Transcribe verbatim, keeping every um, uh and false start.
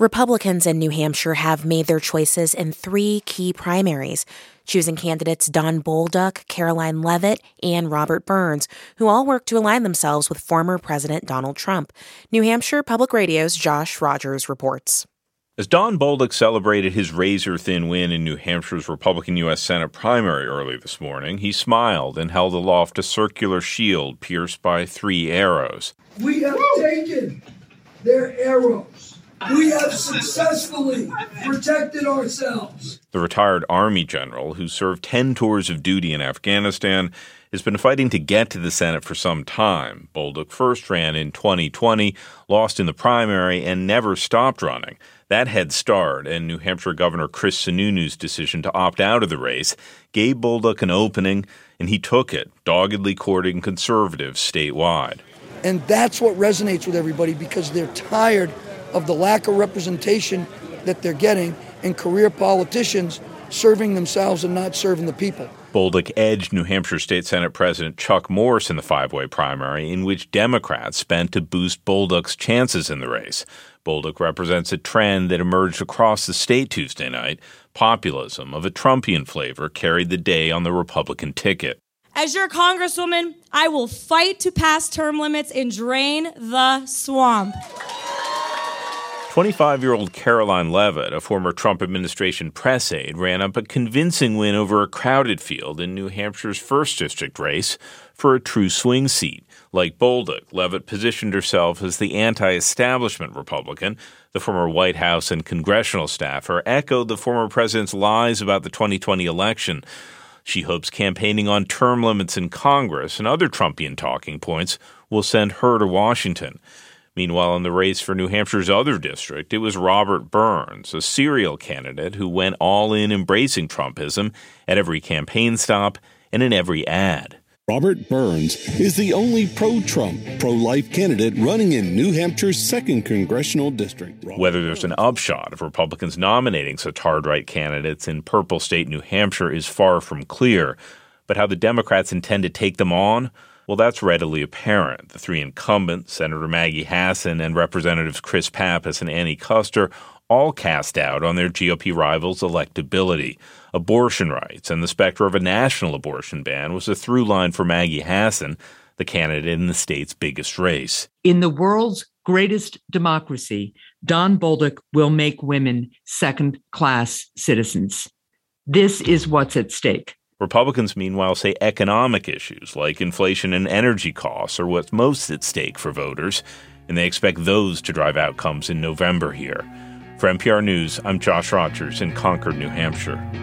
Republicans in New Hampshire have made their choices in three key primaries, choosing candidates Don Bolduc, Caroline Leavitt, and Robert Burns, who all work to align themselves with former President Donald Trump. New Hampshire Public Radio's Josh Rogers reports. As Don Bolduc celebrated his razor-thin win in New Hampshire's Republican U S Senate primary early this morning, he smiled and held aloft a circular shield pierced by three arrows. We have taken their arrows. We have successfully protected ourselves. The retired Army general, who served ten tours of duty in Afghanistan, has been fighting to get to the Senate for some time. Bolduc first ran in twenty twenty, lost in the primary, and never stopped running. That head start and New Hampshire Governor Chris Sununu's decision to opt out of the race gave Bolduc an opening, and he took it, doggedly courting conservatives statewide. And that's what resonates with everybody because they're tired of the lack of representation that they're getting and career politicians serving themselves and not serving the people. Bolduc edged New Hampshire State Senate President Chuck Morse in the five-way primary, in which Democrats spent to boost Bolduc's chances in the race. Bolduc represents a trend that emerged across the state Tuesday night. Populism of a Trumpian flavor carried the day on the Republican ticket. As your congresswoman, I will fight to pass term limits and drain the swamp. twenty-five-year-old Caroline Leavitt, a former Trump administration press aide, ran up a convincing win over a crowded field in New Hampshire's first district race for a true swing seat. Like Bolduc, Leavitt positioned herself as the anti-establishment Republican. The former White House and congressional staffer echoed the former president's lies about the twenty twenty election. She hopes campaigning on term limits in Congress and other Trumpian talking points will send her to Washington. Meanwhile, in the race for New Hampshire's other district, it was Robert Burns, a serial candidate who went all in embracing Trumpism at every campaign stop and in every ad. Robert Burns is the only pro-Trump, pro-life candidate running in New Hampshire's second congressional district. Whether there's an upshot of Republicans nominating such hard-right candidates in purple state New Hampshire is far from clear. But how the Democrats intend to take them on? Well, that's readily apparent. The three incumbents, Senator Maggie Hassan and Representatives Chris Pappas and Annie Kuster, all cast doubt on their G O P rivals' electability. Abortion rights and the specter of a national abortion ban was a through line for Maggie Hassan, the candidate in the state's biggest race. In the world's greatest democracy, Don Bolduc will make women second-class citizens. This is what's at stake. Republicans, meanwhile, say economic issues like inflation and energy costs are what's most at stake for voters, and they expect those to drive outcomes in November here. For N P R News, I'm Josh Rogers in Concord, New Hampshire.